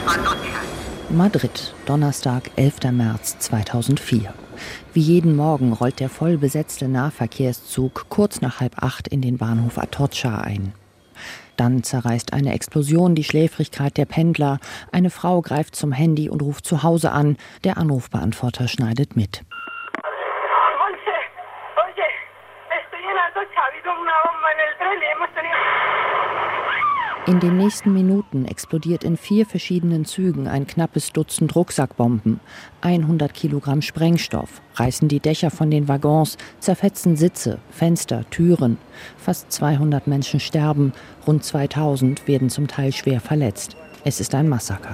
Madrid, Donnerstag, 11. März 2004. Wie jeden Morgen rollt der voll besetzte Nahverkehrszug kurz nach 7:30 in den Bahnhof Atocha ein. Dann zerreißt eine Explosion die Schläfrigkeit der Pendler. Eine Frau greift zum Handy und ruft zu Hause an. Der Anrufbeantworter schneidet mit. In den nächsten Minuten explodiert in 4 verschiedenen Zügen ein knappes Dutzend Rucksackbomben. 100 Kilogramm Sprengstoff reißen die Dächer von den Waggons, zerfetzen Sitze, Fenster, Türen. Fast 200 Menschen sterben, rund 2000 werden zum Teil schwer verletzt. Es ist ein Massaker.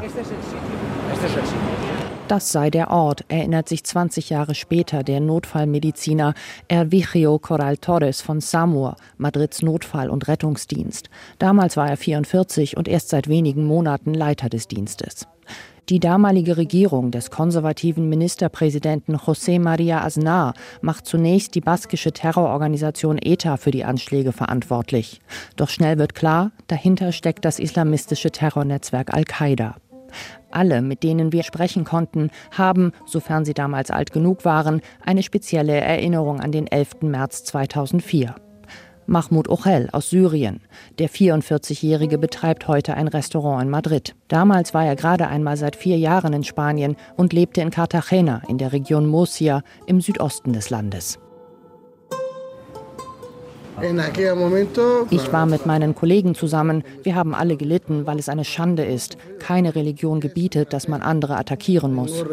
Das sei der Ort, erinnert sich 20 Jahre später der Notfallmediziner Hervigio Corral Torres von SAMUR, Madrids Notfall- und Rettungsdienst. Damals war er 44 und erst seit wenigen Monaten Leiter des Dienstes. Die damalige Regierung des konservativen Ministerpräsidenten José María Aznar macht zunächst die baskische Terrororganisation ETA für die Anschläge verantwortlich. Doch schnell wird klar, dahinter steckt das islamistische Terrornetzwerk Al-Qaida. Alle, mit denen wir sprechen konnten, haben, sofern sie damals alt genug waren, eine spezielle Erinnerung an den 11. März 2004. Mahmoud Ochel aus Syrien. Der 44-Jährige betreibt heute ein Restaurant in Madrid. Damals war er gerade einmal seit 4 Jahren in Spanien und lebte in Cartagena in der Region Murcia im Südosten des Landes. Ich war mit meinen Kollegen zusammen. Wir haben alle gelitten, weil es eine Schande ist. Keine Religion gebietet, dass man andere attackieren muss.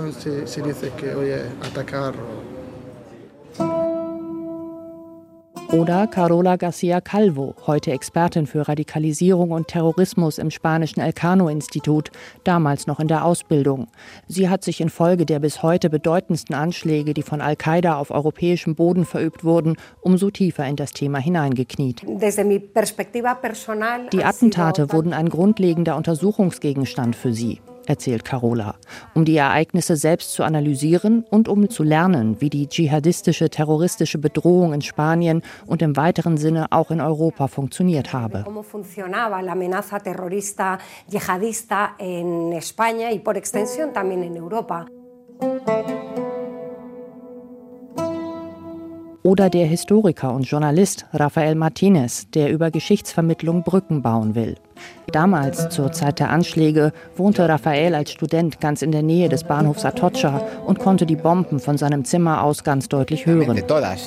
Oder Carola García Calvo, heute Expertin für Radikalisierung und Terrorismus im spanischen Elcano-Institut, damals noch in der Ausbildung. Sie hat sich infolge der bis heute bedeutendsten Anschläge, die von Al-Qaida auf europäischem Boden verübt wurden, umso tiefer in das Thema hineingekniet. Die Attentate wurden ein grundlegender Untersuchungsgegenstand für sie, erzählt Carola, um die Ereignisse selbst zu analysieren und um zu lernen, wie die dschihadistische, terroristische Bedrohung in Spanien und im weiteren Sinne auch in Europa funktioniert habe. Oder der Historiker und Journalist Rafael Martínez, der über Geschichtsvermittlung Brücken bauen will. Damals, zur Zeit der Anschläge, wohnte Rafael als Student ganz in der Nähe des Bahnhofs Atocha und konnte die Bomben von seinem Zimmer aus ganz deutlich hören.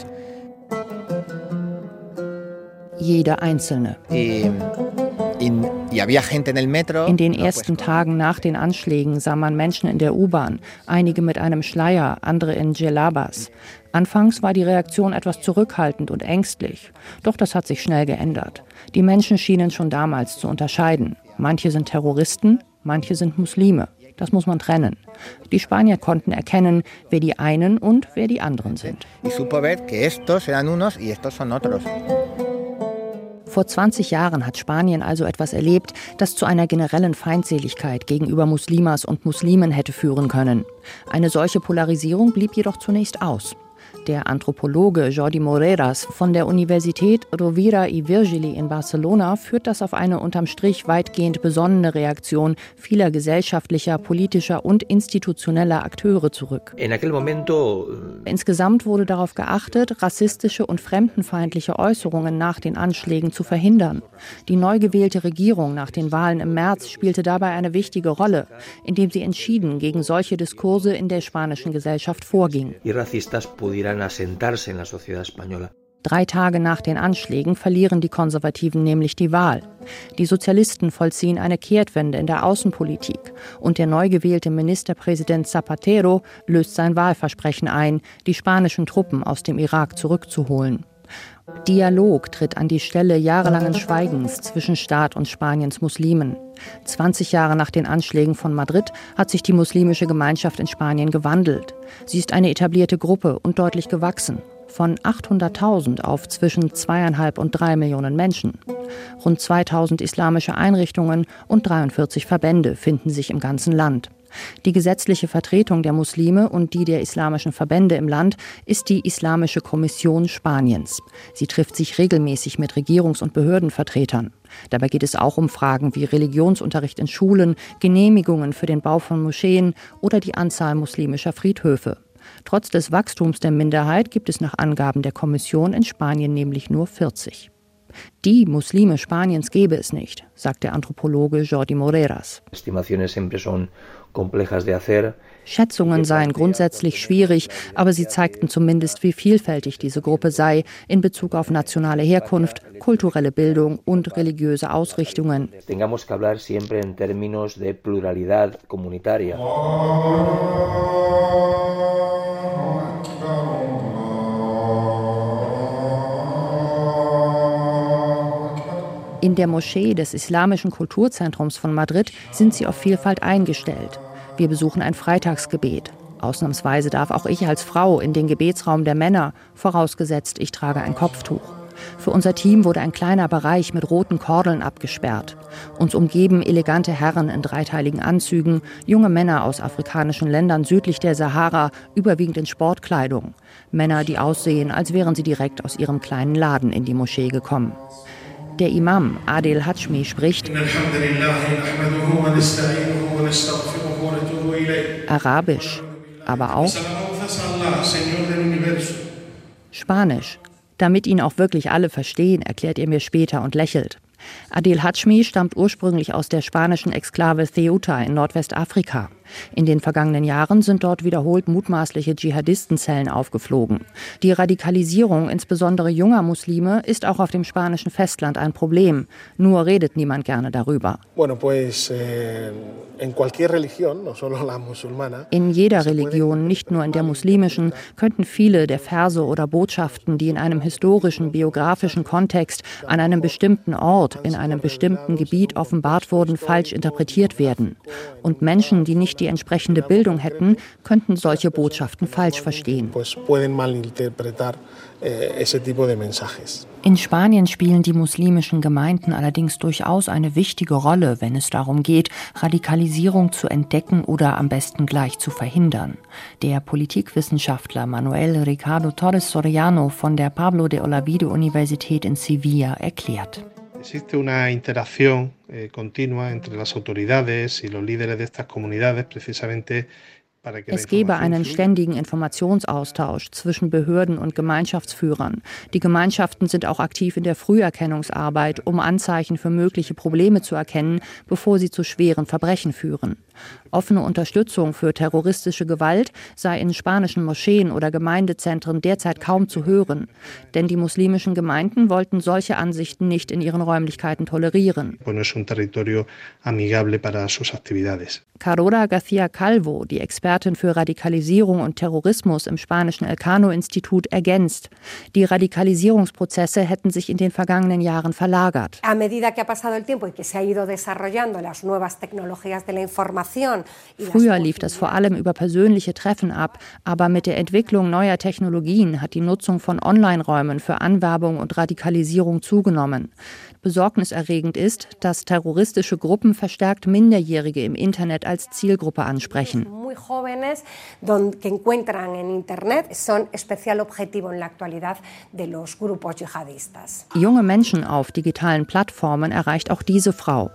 Jede einzelne. In den ersten Tagen nach den Anschlägen sah man Menschen in der U-Bahn, einige mit einem Schleier, andere in Djellabas. Anfangs war die Reaktion etwas zurückhaltend und ängstlich. Doch das hat sich schnell geändert. Die Menschen schienen schon damals zu unterscheiden. Manche sind Terroristen, manche sind Muslime. Das muss man trennen. Die Spanier konnten erkennen, wer die einen und wer die anderen sind. Vor 20 Jahren hat Spanien also etwas erlebt, das zu einer generellen Feindseligkeit gegenüber Muslimas und Muslimen hätte führen können. Eine solche Polarisierung blieb jedoch zunächst aus. Der Anthropologe Jordi Moreras von der Universität Rovira i Virgili in Barcelona führt das auf eine unterm Strich weitgehend besonnene Reaktion vieler gesellschaftlicher, politischer und institutioneller Akteure zurück. Insgesamt wurde darauf geachtet, rassistische und fremdenfeindliche Äußerungen nach den Anschlägen zu verhindern. Die neu gewählte Regierung nach den Wahlen im März spielte dabei eine wichtige Rolle, indem sie entschieden gegen solche Diskurse in der spanischen Gesellschaft vorging. 3 Tage nach den Anschlägen verlieren die Konservativen nämlich die Wahl. Die Sozialisten vollziehen eine Kehrtwende in der Außenpolitik und der neu gewählte Ministerpräsident Zapatero löst sein Wahlversprechen ein, die spanischen Truppen aus dem Irak zurückzuholen. Dialog tritt an die Stelle jahrelangen Schweigens zwischen Staat und Spaniens Muslimen. 20 Jahre nach den Anschlägen von Madrid hat sich die muslimische Gemeinschaft in Spanien gewandelt. Sie ist eine etablierte Gruppe und deutlich gewachsen. von 800.000 auf zwischen 2,5 und 3 Millionen Menschen. Rund 2.000 islamische Einrichtungen und 43 Verbände finden sich im ganzen Land. Die gesetzliche Vertretung der Muslime und die der islamischen Verbände im Land ist die Islamische Kommission Spaniens. Sie trifft sich regelmäßig mit Regierungs- und Behördenvertretern. Dabei geht es auch um Fragen wie Religionsunterricht in Schulen, Genehmigungen für den Bau von Moscheen oder die Anzahl muslimischer Friedhöfe. Trotz des Wachstums der Minderheit gibt es nach Angaben der Kommission in Spanien nämlich nur 40. Die Muslime Spaniens gäbe es nicht, sagt der Anthropologe Jordi Moreras. Schätzungen seien grundsätzlich schwierig, aber sie zeigten zumindest, wie vielfältig diese Gruppe sei in Bezug auf nationale Herkunft, kulturelle Bildung und religiöse Ausrichtungen. In der Moschee des Islamischen Kulturzentrums von Madrid sind sie auf Vielfalt eingestellt. Wir besuchen ein Freitagsgebet. Ausnahmsweise darf auch ich als Frau in den Gebetsraum der Männer, vorausgesetzt ich trage ein Kopftuch. Für unser Team wurde ein kleiner Bereich mit roten Kordeln abgesperrt. Uns umgeben elegante Herren in dreiteiligen Anzügen, junge Männer aus afrikanischen Ländern südlich der Sahara, überwiegend in Sportkleidung. Männer, die aussehen, als wären sie direkt aus ihrem kleinen Laden in die Moschee gekommen. Der Imam Adel Hashmi spricht Arabisch, aber auch Spanisch. Damit ihn auch wirklich alle verstehen, erklärt er mir später und lächelt. Adel Hashmi stammt ursprünglich aus der spanischen Exklave Ceuta in Nordwestafrika. In den vergangenen Jahren sind dort wiederholt mutmaßliche Dschihadistenzellen aufgeflogen. Die Radikalisierung insbesondere junger Muslime ist auch auf dem spanischen Festland ein Problem. Nur redet niemand gerne darüber. In jeder Religion, nicht nur in der muslimischen, könnten viele der Verse oder Botschaften, die in einem historischen, biografischen Kontext an einem bestimmten Ort, in einem bestimmten Gebiet offenbart wurden, falsch interpretiert werden. Und Menschen, die nicht die entsprechende Bildung hätten, könnten solche Botschaften falsch verstehen. In Spanien spielen die muslimischen Gemeinden allerdings durchaus eine wichtige Rolle, wenn es darum geht, Radikalisierung zu entdecken oder am besten gleich zu verhindern. Der Politikwissenschaftler Manuel Ricardo Torres Soriano von der Pablo de Olavide Universität in Sevilla erklärt. Existe una interacción continua entre las autoridades y los líderes de estas comunidades precisamente. Es gebe einen ständigen Informationsaustausch zwischen Behörden und Gemeinschaftsführern. Die Gemeinschaften sind auch aktiv in der Früherkennungsarbeit, um Anzeichen für mögliche Probleme zu erkennen, bevor sie zu schweren Verbrechen führen. Offene Unterstützung für terroristische Gewalt sei in spanischen Moscheen oder Gemeindezentren derzeit kaum zu hören. Denn die muslimischen Gemeinden wollten solche Ansichten nicht in ihren Räumlichkeiten tolerieren. Carola García Calvo, die Expertin für Radikalisierung und Terrorismus im spanischen Elcano-Institut, ergänzt: Die Radikalisierungsprozesse hätten sich in den vergangenen Jahren verlagert. Früher lief das vor allem über persönliche Treffen ab, aber mit der Entwicklung neuer Technologien hat die Nutzung von Online-Räumen für Anwerbung und Radikalisierung zugenommen. Besorgniserregend ist, dass terroristische Gruppen verstärkt Minderjährige im Internet als Zielgruppe ansprechen. Junge Menschen auf digitalen Plattformen erreicht auch diese Frau.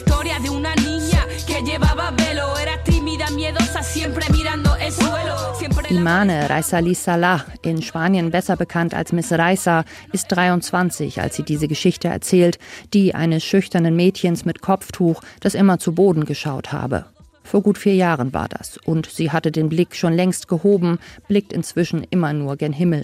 Imane Raisali Salah, in Spanien besser bekannt als Miss Raisa, ist 23, als sie diese Geschichte erzählt, die eines schüchternen Mädchens mit Kopftuch, das immer zu Boden geschaut habe. Vor gut 4 Jahren war das und sie hatte den Blick schon längst gehoben, blickt inzwischen immer nur gen Himmel.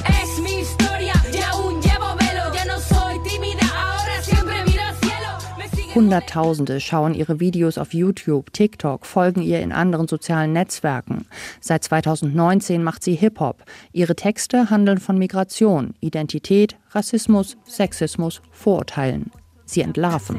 Hunderttausende schauen ihre Videos auf YouTube, TikTok, folgen ihr in anderen sozialen Netzwerken. Seit 2019 macht sie Hip-Hop. Ihre Texte handeln von Migration, Identität, Rassismus, Sexismus, Vorurteilen. Sie entlarven.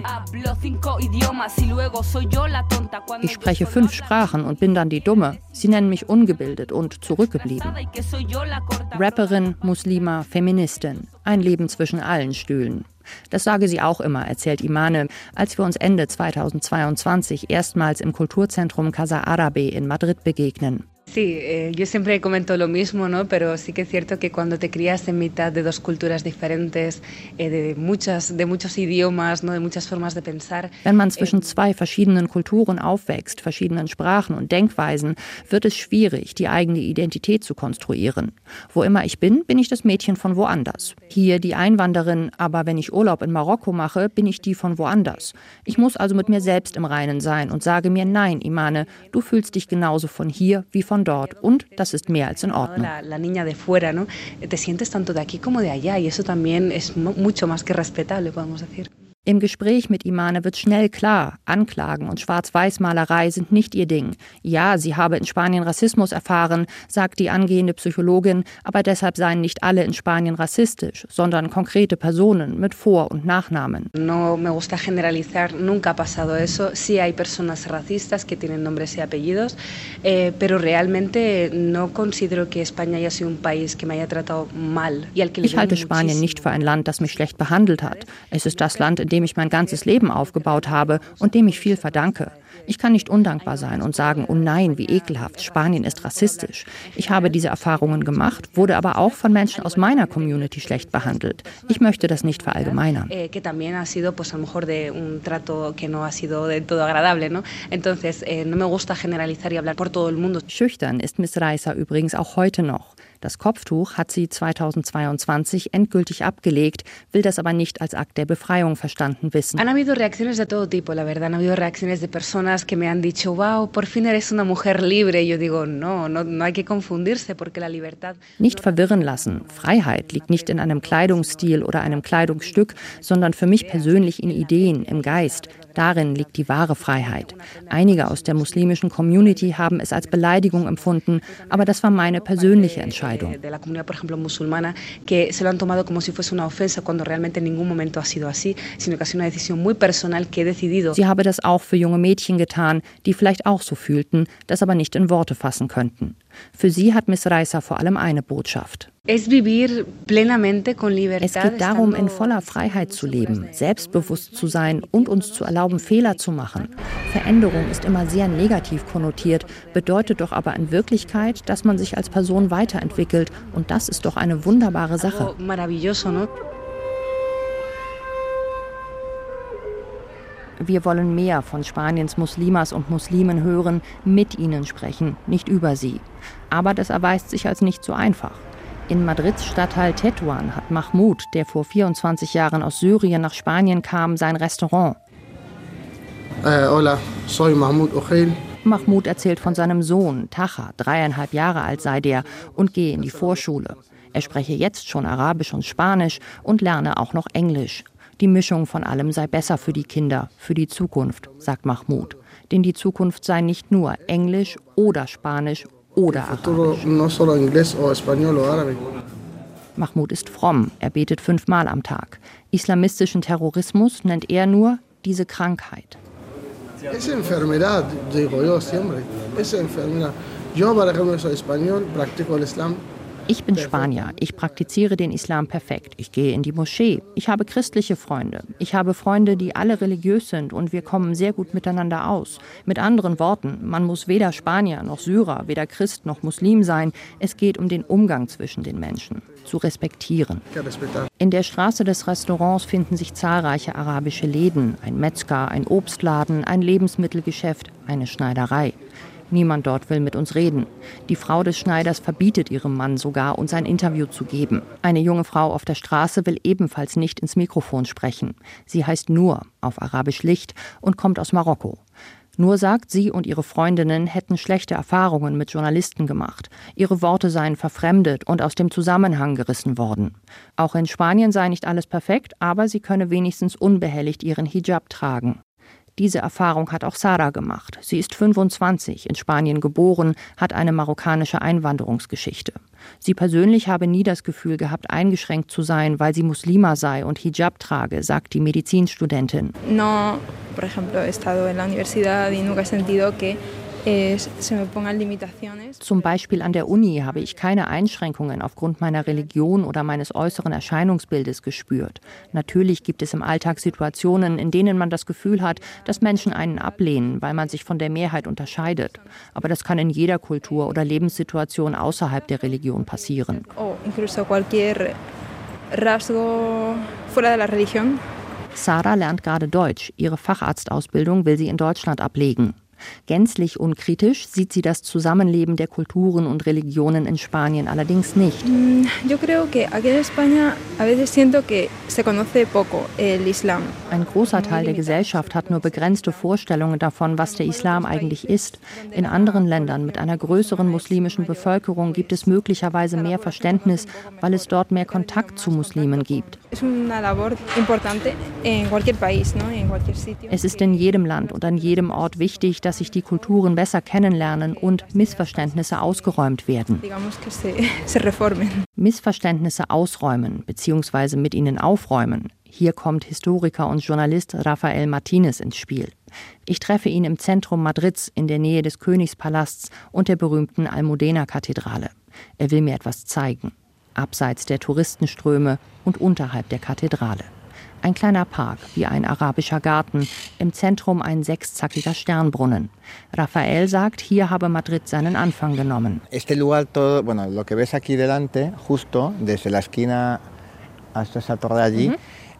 Ich spreche 5 Sprachen und bin dann die Dumme. Sie nennen mich ungebildet und zurückgeblieben. Rapperin, Muslima, Feministin. Ein Leben zwischen allen Stühlen. Das sage sie auch immer, erzählt Imane, als wir uns Ende 2022 erstmals im Kulturzentrum Casa Árabe in Madrid begegnen. Sí, yo siempre comento lo mismo, ¿no? Pero sí que es cierto que cuando te crías en mitad de 2 culturas diferentes, de muchos idiomas, ¿no? De muchas formas de pensar. Wenn man zwischen 2 verschiedenen Kulturen aufwächst, verschiedenen Sprachen und Denkweisen, wird es schwierig, die eigene Identität zu konstruieren. Wo immer ich bin, bin ich das Mädchen von woanders. Hier die Einwanderin, aber wenn ich Urlaub in Marokko mache, bin ich die von woanders. Ich muss also mit mir selbst im Reinen sein und sage mir, nein, Imane, du fühlst dich genauso von hier wie von dort und das ist mehr als in Ordnung. La niña de fuera, ¿no? Te sientes tanto de aquí como de allá y eso también es mucho más que respetable, podemos decir. Im Gespräch mit Imane wird schnell klar, Anklagen und Schwarz-Weiß-Malerei sind nicht ihr Ding. Ja, sie habe in Spanien Rassismus erfahren, sagt die angehende Psychologin, aber deshalb seien nicht alle in Spanien rassistisch, sondern konkrete Personen mit Vor- und Nachnamen. No me gusta generalizar, nunca ha pasado eso. Sí hay personas racistas que tienen nombres y apellidos, pero realmente no considero que España haya sido un país que me haya tratado mal. Ich halte Spanien nicht für ein Land, das mich schlecht behandelt hat. Es ist das Land, in dem ich mein ganzes Leben aufgebaut habe und dem ich viel verdanke. Ich kann nicht undankbar sein und sagen, oh nein, wie ekelhaft, Spanien ist rassistisch. Ich habe diese Erfahrungen gemacht, wurde aber auch von Menschen aus meiner Community schlecht behandelt. Ich möchte das nicht verallgemeinern. Schüchtern ist Miss Raiza übrigens auch heute noch. Das Kopftuch hat sie 2022 endgültig abgelegt, will das aber nicht als Akt der Befreiung verstanden wissen. Han habido reacciones de todo tipo, la verdad. Han habido reacciones de personas que me han dicho, wow, por fin eres una mujer libre. Y yo digo, no hay que confundirse, porque la libertad. Nicht verwirren lassen. Freiheit liegt nicht in einem Kleidungsstil oder einem Kleidungsstück, sondern für mich persönlich in Ideen, im Geist. Darin liegt die wahre Freiheit. Einige aus der muslimischen Community haben es als Beleidigung empfunden, aber das war meine persönliche Entscheidung. De la comunidad, por ejemplo, musulmana, que se lo han tomado como si fuese una ofensa, cuando realmente en ningún momento ha sido así, sino que ha sido una decisión muy personal que he decidido. Sie habe das auch für junge Mädchen getan, die vielleicht auch so fühlten, das aber nicht in Worte fassen könnten. Für sie hat Miss Raiza vor allem eine Botschaft. Es vivir plenamente con libertad. Es geht darum, in voller Freiheit zu leben, selbstbewusst zu sein und uns zu erlauben, Fehler zu machen. Veränderung ist immer sehr negativ konnotiert, bedeutet doch aber in Wirklichkeit, dass man sich als Person weiterentwickelt und das ist doch eine wunderbare Sache. Maravilloso, ¿no? Wir wollen mehr von Spaniens Muslimas und Muslimen hören, mit ihnen sprechen, nicht über sie. Aber das erweist sich als nicht so einfach. In Madrids Stadtteil Tetuan hat Mahmoud, der vor 24 Jahren aus Syrien nach Spanien kam, sein Restaurant. Hola, soy Mahmoud Ojeil. Mahmoud erzählt von seinem Sohn, Taha, 3,5 Jahre alt sei der, und gehe in die Vorschule. Er spreche jetzt schon Arabisch und Spanisch und lerne auch noch Englisch. Die Mischung von allem sei besser für die Kinder, für die Zukunft, sagt Mahmoud. Denn die Zukunft sei nicht nur Englisch oder Spanisch oder Arabisch. Mahmoud ist fromm, er betet 5-mal am Tag. Islamistischen Terrorismus nennt er nur diese Krankheit. Es enfermedad, digo yo siempre. Es enfermedad. Yo, por ejemplo, soy español, practico el Islam. Ich bin Spanier, ich praktiziere den Islam perfekt. Ich gehe in die Moschee. Ich habe christliche Freunde. Ich habe Freunde, die alle religiös sind und wir kommen sehr gut miteinander aus. Mit anderen Worten, man muss weder Spanier noch Syrer, weder Christ noch Muslim sein. Es geht um den Umgang zwischen den Menschen, zu respektieren. In der Straße des Restaurants finden sich zahlreiche arabische Läden, ein Metzger, ein Obstladen, ein Lebensmittelgeschäft, eine Schneiderei. Niemand dort will mit uns reden. Die Frau des Schneiders verbietet ihrem Mann sogar, uns ein Interview zu geben. Eine junge Frau auf der Straße will ebenfalls nicht ins Mikrofon sprechen. Sie heißt Nur, auf Arabisch Licht, und kommt aus Marokko. Nur sagt, sie und ihre Freundinnen hätten schlechte Erfahrungen mit Journalisten gemacht. Ihre Worte seien verfremdet und aus dem Zusammenhang gerissen worden. Auch in Spanien sei nicht alles perfekt, aber sie könne wenigstens unbehelligt ihren Hijab tragen. Diese Erfahrung hat auch Sara gemacht. Sie ist 25, in Spanien geboren, hat eine marokkanische Einwanderungsgeschichte. Sie persönlich habe nie das Gefühl gehabt, eingeschränkt zu sein, weil sie Muslima sei und Hijab trage, sagt die Medizinstudentin. No, por ejemplo, he estado en la universidad y nunca he sentido que Zum Beispiel an der Uni habe ich keine Einschränkungen aufgrund meiner Religion oder meines äußeren Erscheinungsbildes gespürt. Natürlich gibt es im Alltag Situationen, in denen man das Gefühl hat, dass Menschen einen ablehnen, weil man sich von der Mehrheit unterscheidet. Aber das kann in jeder Kultur oder Lebenssituation außerhalb der Religion passieren. Sara lernt gerade Deutsch. Ihre Facharztausbildung will sie in Deutschland ablegen. Gänzlich unkritisch sieht sie das Zusammenleben der Kulturen und Religionen in Spanien allerdings nicht. Ein großer Teil der Gesellschaft hat nur begrenzte Vorstellungen davon, was der Islam eigentlich ist. In anderen Ländern mit einer größeren muslimischen Bevölkerung gibt es möglicherweise mehr Verständnis, weil es dort mehr Kontakt zu Muslimen gibt. Es ist in jedem Land und an jedem Ort wichtig, dass sich die Kulturen besser kennenlernen und Missverständnisse ausgeräumt werden. Missverständnisse ausräumen bzw. mit ihnen aufräumen. Hier kommt Historiker und Journalist Rafael Martínez ins Spiel. Ich treffe ihn im Zentrum Madrids in der Nähe des Königspalasts und der berühmten Almudena-Kathedrale. Er will mir etwas zeigen. Abseits der Touristenströme und unterhalb der Kathedrale. Ein kleiner Park, wie ein arabischer Garten, im Zentrum ein sechszackiger Sternbrunnen. Rafael sagt, hier habe Madrid seinen Anfang genommen. Este lugar todo, bueno, lo que ves aquí delante, justo desde la esquina hasta esa torre allí.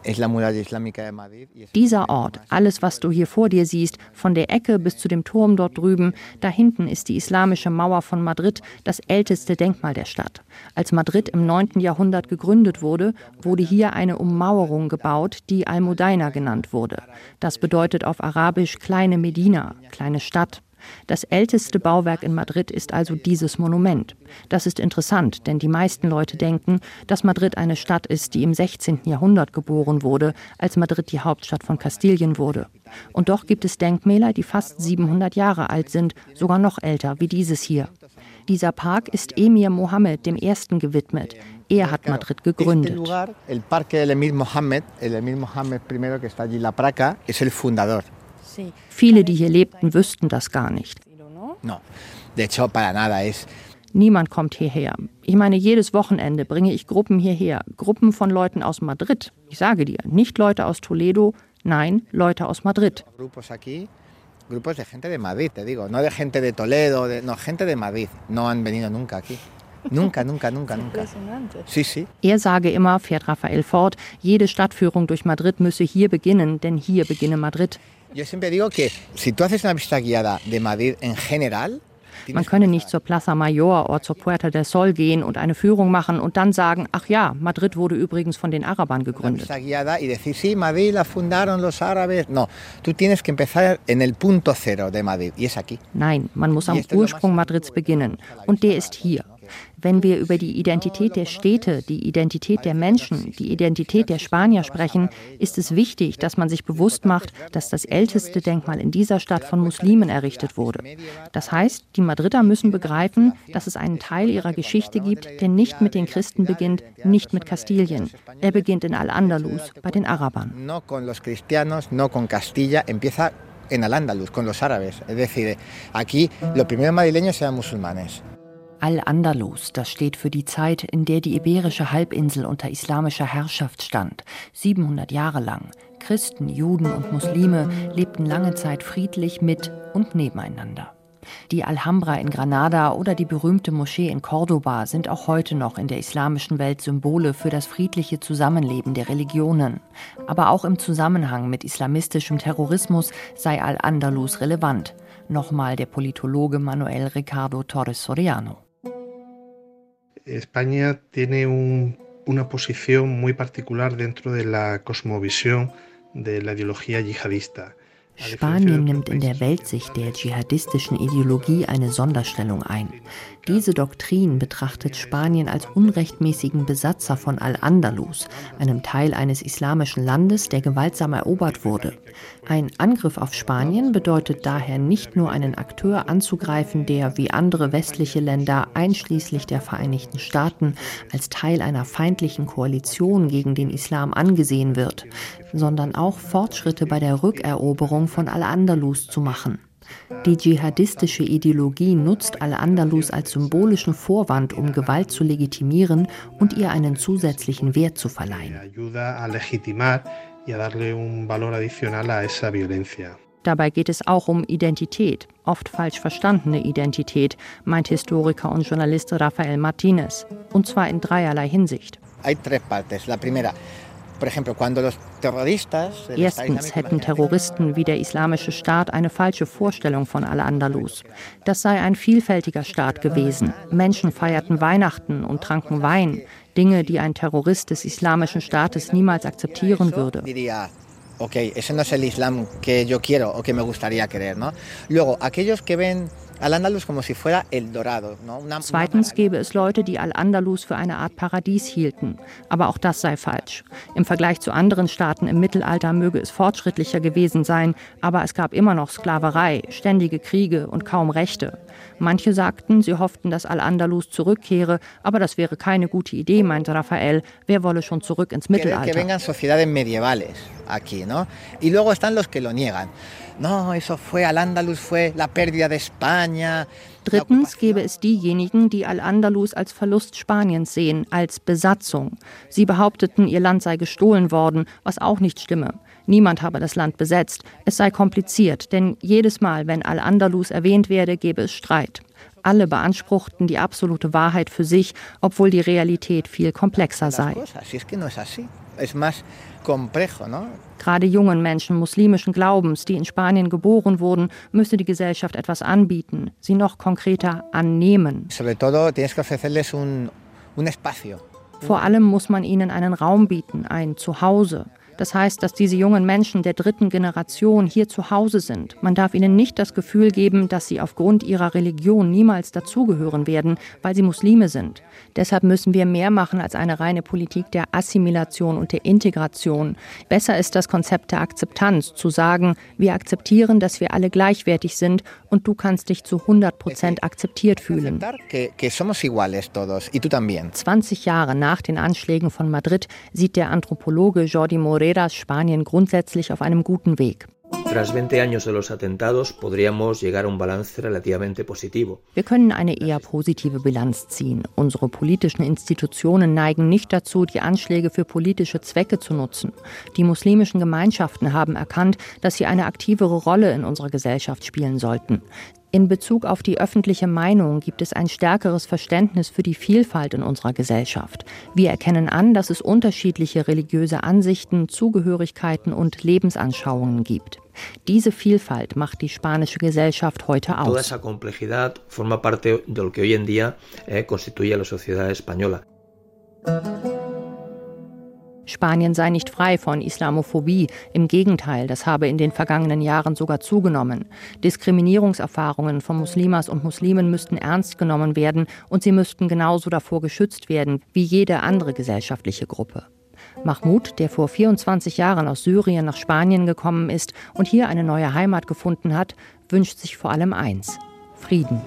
Dieser Ort, alles, was du hier vor dir siehst, von der Ecke bis zu dem Turm dort drüben, da hinten ist die islamische Mauer von Madrid, das älteste Denkmal der Stadt. Als Madrid im 9. Jahrhundert gegründet wurde, wurde hier eine Ummauerung gebaut, die Almudena genannt wurde. Das bedeutet auf Arabisch kleine Medina, kleine Stadt. Das älteste Bauwerk in Madrid ist also dieses Monument. Das ist interessant, denn die meisten Leute denken, dass Madrid eine Stadt ist, die im 16. Jahrhundert geboren wurde, als Madrid die Hauptstadt von Kastilien wurde. Und doch gibt es Denkmäler, die fast 700 Jahre alt sind, sogar noch älter, wie dieses hier. Dieser Park ist Emir Mohammed I. gewidmet. Er hat Madrid gegründet. El parque del Emir Mohammed primero que está allí la placa, es el fundador. Viele, die hier lebten, wüssten das gar nicht. No, de hecho para nada es. Niemand kommt hierher. Ich meine, jedes Wochenende bringe ich Gruppen hierher. Gruppen von Leuten aus Madrid. Ich sage dir, nicht Leute aus Toledo, nein, Leute aus Madrid. Grupos aquí, grupos de gente de Madrid, te digo, no de gente de Toledo, no, gente de Madrid. No han venido nunca aquí. Nunca. Sí, sí. Er sage immer, fährt Rafael fort, jede Stadtführung durch Madrid müsse hier beginnen, denn hier beginne Madrid. Yo siempre digo que si tú haces una visita guiada de Madrid en general, man könne nicht zur Plaza Mayor oder zur Puerta del Sol gehen und eine Führung machen und dann sagen, ach ja, Madrid wurde übrigens von den Arabern gegründet. Nein, man muss am Ursprung Madrids beginnen und der ist hier. Wenn wir über die Identität der Städte, die Identität der Menschen, die Identität der Spanier sprechen, ist es wichtig, dass man sich bewusst macht, dass das älteste Denkmal in dieser Stadt von Muslimen errichtet wurde. Das heißt, die Madrider müssen begreifen, dass es einen Teil ihrer Geschichte gibt, der nicht mit den Christen beginnt, nicht mit Kastilien. Er beginnt in Al-Andalus, bei den Arabern. No con los cristianos, no con Castilla, empieza en Al-Andalus, con los árabes. Es decir, aquí los primeros madrileños eran musulmanes. Al-Andalus, das steht für die Zeit, in der die Iberische Halbinsel unter islamischer Herrschaft stand. 700 Jahre lang. Christen, Juden und Muslime lebten lange Zeit friedlich mit und nebeneinander. Die Alhambra in Granada oder die berühmte Moschee in Cordoba sind auch heute noch in der islamischen Welt Symbole für das friedliche Zusammenleben der Religionen. Aber auch im Zusammenhang mit islamistischem Terrorismus sei Al-Andalus relevant. Nochmal der Politologe Manuel Ricardo Torres Soriano. España tiene una posición muy particular dentro de la cosmovisión de la ideología yihadista. Spanien nimmt in der Weltsicht der dschihadistischen Ideologie eine Sonderstellung ein. Diese Doktrin betrachtet Spanien als unrechtmäßigen Besatzer von Al-Andalus, einem Teil eines islamischen Landes, der gewaltsam erobert wurde. Ein Angriff auf Spanien bedeutet daher nicht nur einen Akteur anzugreifen, der wie andere westliche Länder, einschließlich der Vereinigten Staaten, als Teil einer feindlichen Koalition gegen den Islam angesehen wird, sondern auch Fortschritte bei der Rückeroberung von Al-Andalus zu machen. Die dschihadistische Ideologie nutzt Al-Andalus als symbolischen Vorwand, um Gewalt zu legitimieren und ihr einen zusätzlichen Wert zu verleihen. Dabei geht es auch um Identität, oft falsch verstandene Identität, meint Historiker und Journalist Rafael Martínez. Und zwar in dreierlei Hinsicht. Erstens hätten Terroristen wie der Islamische Staat eine falsche Vorstellung von Al-Andalus. Das sei ein vielfältiger Staat gewesen. Menschen feierten Weihnachten und tranken Wein, Dinge, die ein Terrorist des Islamischen Staates niemals akzeptieren würde. Okay, ese no es el Islam que yo quiero o que me gustaría querer, ¿no? Luego, aquellos que ven Al-Andalus como si fuera el Dorado, ¿no? Zweitens gäbe es Leute, die Al-Andalus für eine Art Paradies hielten. Aber auch das sei falsch. Im Vergleich zu anderen Staaten im Mittelalter möge es fortschrittlicher gewesen sein, aber es gab immer noch Sklaverei, ständige Kriege und kaum Rechte. Manche sagten, sie hofften, dass Al-Andalus zurückkehre, aber das wäre keine gute Idee, meinte Rafael. Wer wolle schon zurück ins Mittelalter? Que vengan sociedades medievales aquí, ¿no? Y luego están los que lo niegan. No, eso fue Al-Andalus, fue la pérdida de España. Drittens gäbe es diejenigen, die Al-Andalus als Verlust Spaniens sehen, als Besatzung. Sie behaupteten, ihr Land sei gestohlen worden, was auch nicht stimme. Niemand habe das Land besetzt. Es sei kompliziert, denn jedes Mal, wenn Al-Andalus erwähnt werde, gäbe es Streit. Alle beanspruchten die absolute Wahrheit für sich, obwohl die Realität viel komplexer sei. Gerade jungen Menschen muslimischen Glaubens, die in Spanien geboren wurden, müsse die Gesellschaft etwas anbieten, sie noch konkreter annehmen. Vor allem muss man ihnen einen Raum bieten, ein Zuhause. Das heißt, dass diese jungen Menschen der dritten Generation hier zu Hause sind. Man darf ihnen nicht das Gefühl geben, dass sie aufgrund ihrer Religion niemals dazugehören werden, weil sie Muslime sind. Deshalb müssen wir mehr machen als eine reine Politik der Assimilation und der Integration. Besser ist das Konzept der Akzeptanz, zu sagen, wir akzeptieren, dass wir alle gleichwertig sind und du kannst dich zu 100% akzeptiert fühlen. 20 Jahre nach den Anschlägen von Madrid sieht der Anthropologe Jordi Morera Spanien grundsätzlich auf einem guten Weg. Tras 20 años de los atentados podríamos llegar a un balance relativamente positivo. Wir können eine eher positive Bilanz ziehen. Unsere politischen Institutionen neigen nicht dazu, die Anschläge für politische Zwecke zu nutzen. Die muslimischen Gemeinschaften haben erkannt, dass sie eine aktivere Rolle in unserer Gesellschaft spielen sollten. In Bezug auf die öffentliche Meinung gibt es ein stärkeres Verständnis für die Vielfalt in unserer Gesellschaft. Wir erkennen an, dass es unterschiedliche religiöse Ansichten, Zugehörigkeiten und Lebensanschauungen gibt. Diese Vielfalt macht die spanische Gesellschaft heute aus. Toda esa complejidad forma parte de lo que hoy en día constituye la sociedad española. Spanien sei nicht frei von Islamophobie. Im Gegenteil, das habe in den vergangenen Jahren sogar zugenommen. Diskriminierungserfahrungen von Muslimas und Muslimen müssten ernst genommen werden und sie müssten genauso davor geschützt werden wie jede andere gesellschaftliche Gruppe. Mahmoud, der vor 24 Jahren aus Syrien nach Spanien gekommen ist und hier eine neue Heimat gefunden hat, wünscht sich vor allem eins: Frieden.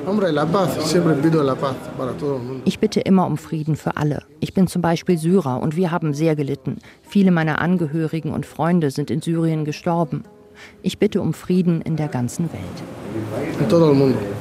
Ich bitte immer um Frieden für alle. Ich bin zum Beispiel Syrer und wir haben sehr gelitten. Viele meiner Angehörigen und Freunde sind in Syrien gestorben. Ich bitte um Frieden in der ganzen Welt.